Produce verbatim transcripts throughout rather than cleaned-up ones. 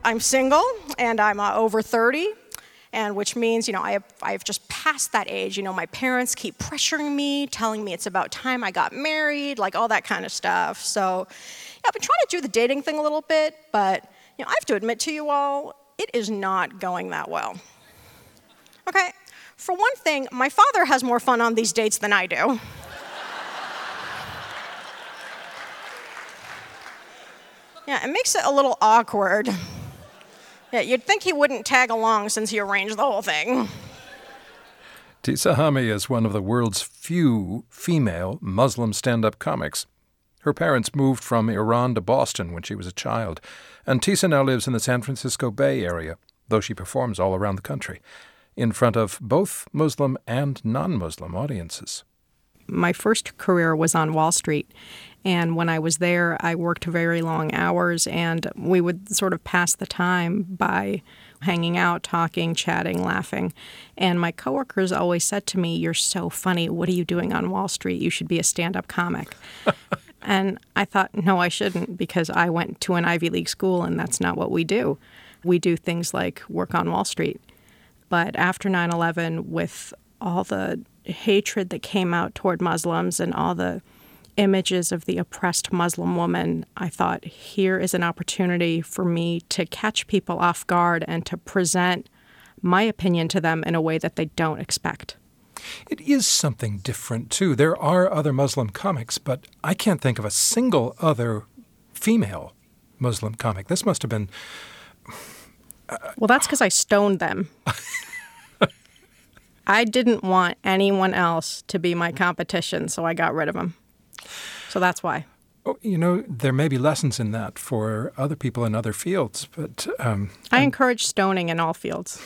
I'm single, and I'm uh, over thirty, and which means, you know, I have, I've just passed that age. You know, my parents keep pressuring me, telling me it's about time I got married, like all that kind of stuff. So yeah, I've been trying to do the dating thing a little bit, but you know, I have to admit to you all, it is not going that well. Okay, for one thing, my father has more fun on these dates than I do. Yeah, it makes it a little awkward. Yeah, you'd think he wouldn't tag along since he arranged the whole thing. Tisa Hami is one of the world's few female Muslim stand-up comics. Her parents moved from Iran to Boston when she was a child, and Tisa now lives in the San Francisco Bay Area, though she performs all around the country, in front of both Muslim and non-Muslim audiences. My first career was on Wall Street, and when I was there, I worked very long hours, and we would sort of pass the time by hanging out, talking, chatting, laughing. And my coworkers always said to me, "You're so funny. What are you doing on Wall Street? You should be a stand-up comic." And I thought, no, I shouldn't, because I went to an Ivy League school, and that's not what we do. We do things like work on Wall Street. But after nine eleven, with all the hatred that came out toward Muslims and all the images of the oppressed Muslim woman, I thought, here is an opportunity for me to catch people off guard and to present my opinion to them in a way that they don't expect. It is something different, too. There are other Muslim comics, but I can't think of a single other female Muslim comic. This must have been... Uh, well, that's because I stoned them. I didn't want anyone else to be my competition, so I got rid of them. So that's why. Oh, you know, there may be lessons in that for other people in other fields, but... Um, I encourage stoning in all fields.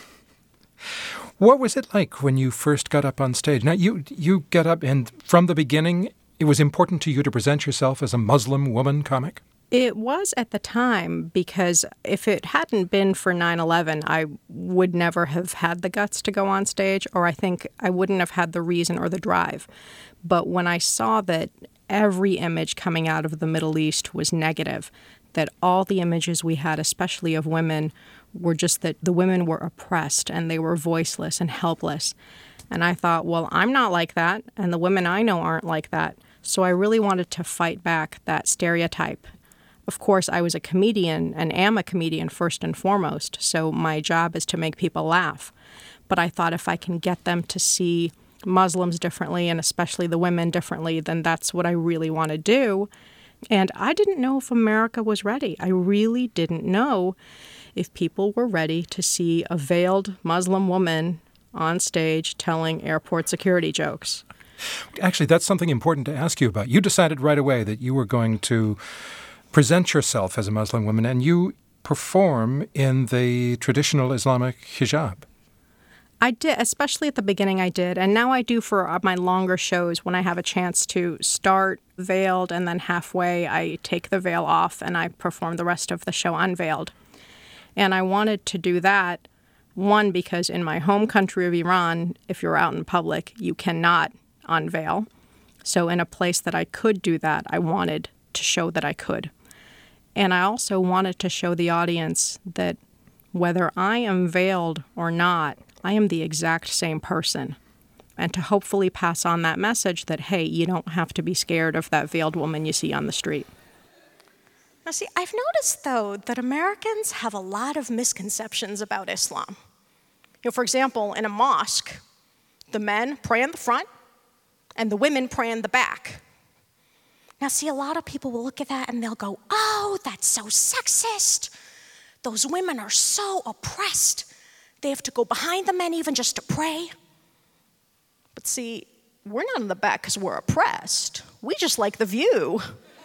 What was it like when you first got up on stage? Now, you you get up, and from the beginning, it was important to you to present yourself as a Muslim woman comic? It was at the time, because if it hadn't been for nine eleven, I would never have had the guts to go on stage, or I think I wouldn't have had the reason or the drive. But when I saw that every image coming out of the Middle East was negative, that all the images we had, especially of women, were just that the women were oppressed and they were voiceless and helpless. And I thought, well, I'm not like that, and the women I know aren't like that. So I really wanted to fight back that stereotype. Of course, I was a comedian and am a comedian first and foremost, so my job is to make people laugh. But I thought if I can get them to see Muslims differently, and especially the women differently, then that's what I really want to do. And I didn't know if America was ready. I really didn't know if people were ready to see a veiled Muslim woman on stage telling airport security jokes. Actually, that's something important to ask you about. You decided right away that you were going to present yourself as a Muslim woman, and you perform in the traditional Islamic hijab. I did, especially at the beginning I did, and now I do for my longer shows when I have a chance to start veiled, and then halfway I take the veil off and I perform the rest of the show unveiled. And I wanted to do that, one, because in my home country of Iran, if you're out in public, you cannot unveil. So in a place that I could do that, I wanted to show that I could. And I also wanted to show the audience that whether I am veiled or not, I am the exact same person. And to hopefully pass on that message that, hey, you don't have to be scared of that veiled woman you see on the street. Now, see, I've noticed, though, that Americans have a lot of misconceptions about Islam. You know, for example, in a mosque, the men pray in the front and the women pray in the back. Now, see, a lot of people will look at that and they'll go, oh, that's so sexist. Those women are so oppressed. They have to go behind the men even just to pray. But see, we're not in the back because we're oppressed. We just like the view.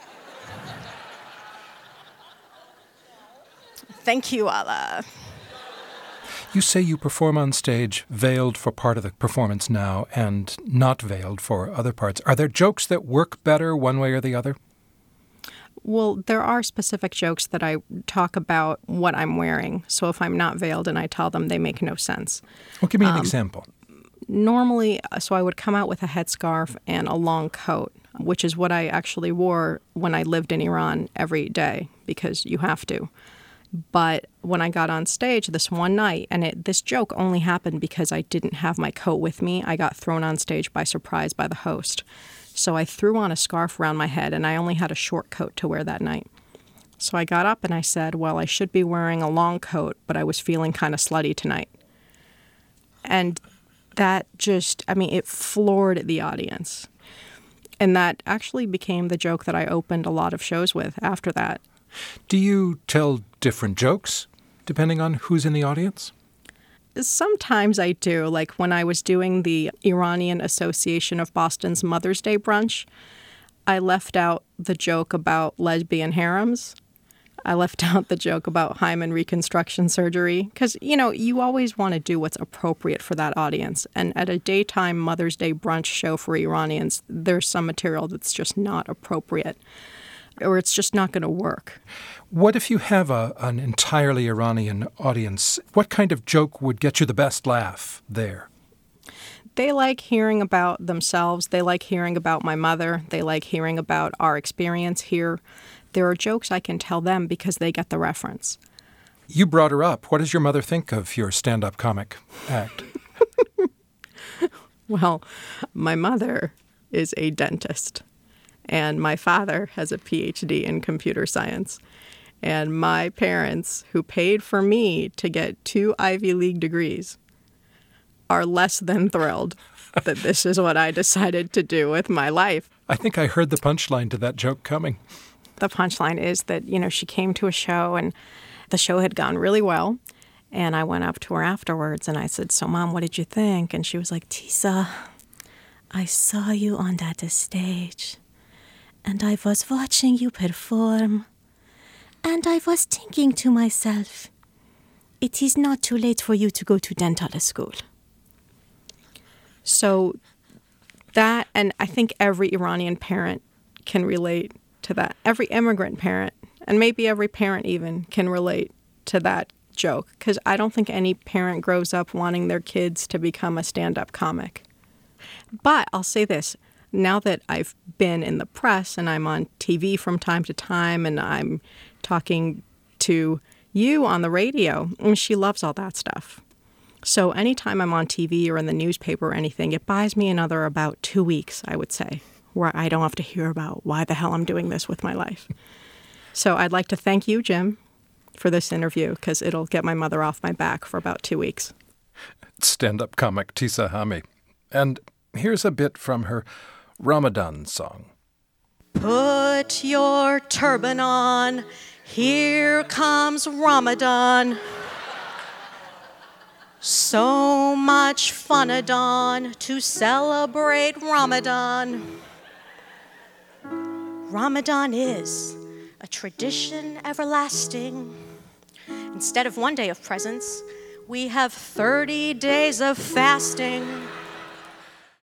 Thank you, Allah. You say you perform on stage veiled for part of the performance now and not veiled for other parts. Are there jokes that work better one way or the other? Well, there are specific jokes that I talk about what I'm wearing. So if I'm not veiled and I tell them, they make no sense. Well, give me an um, example. Normally, so I would come out with a headscarf and a long coat, which is what I actually wore when I lived in Iran every day, because you have to. But when I got on stage this one night, and it, this joke only happened because I didn't have my coat with me, I got thrown on stage by surprise by the host. So I threw on a scarf around my head, and I only had a short coat to wear that night. So I got up and I said, well, I should be wearing a long coat, but I was feeling kind of slutty tonight. And that just, I mean, it floored the audience. And that actually became the joke that I opened a lot of shows with after that. Do you tell different jokes depending on who's in the audience? Sometimes I do. Like when I was doing the Iranian Association of Boston's Mother's Day brunch, I left out the joke about lesbian harems. I left out the joke about hymen reconstruction surgery because, you know, you always want to do what's appropriate for that audience. And at a daytime Mother's Day brunch show for Iranians, there's some material that's just not appropriate or it's just not going to work. What if you have a, an entirely Iranian audience? What kind of joke would get you the best laugh there? They like hearing about themselves. They like hearing about my mother. They like hearing about our experience here. There are jokes I can tell them because they get the reference. You brought her up. What does your mother think of your stand-up comic act? Well, my mother is a dentist, and my father has a P H D in computer science. And my parents, who paid for me to get two Ivy League degrees, are less than thrilled that this is what I decided to do with my life. I think I heard the punchline to that joke coming. The punchline is that, you know, she came to a show and the show had gone really well. And I went up to her afterwards and I said, so Mom, what did you think? And she was like, Tisa, I saw you on that stage and I was watching you perform and I was thinking to myself, it is not too late for you to go to dental school. So that, and I think every Iranian parent can relate to that. Every immigrant parent, and maybe every parent even, can relate to that joke. Because I don't think any parent grows up wanting their kids to become a stand-up comic. But I'll say this. Now that I've been in the press and I'm on T V from time to time and I'm talking to you on the radio, and she loves all that stuff. So anytime I'm on T V or in the newspaper or anything, it buys me another about two weeks, I would say, where I don't have to hear about why the hell I'm doing this with my life. So I'd like to thank you, Jim, for this interview, because it'll get my mother off my back for about two weeks. Stand-up comic Tisa Hami. And here's a bit from her Ramadan song. Put your turban on, here comes Ramadan. So much fun-a-don to celebrate Ramadan. Ramadan is a tradition everlasting. Instead of one day of presents, we have thirty days of fasting.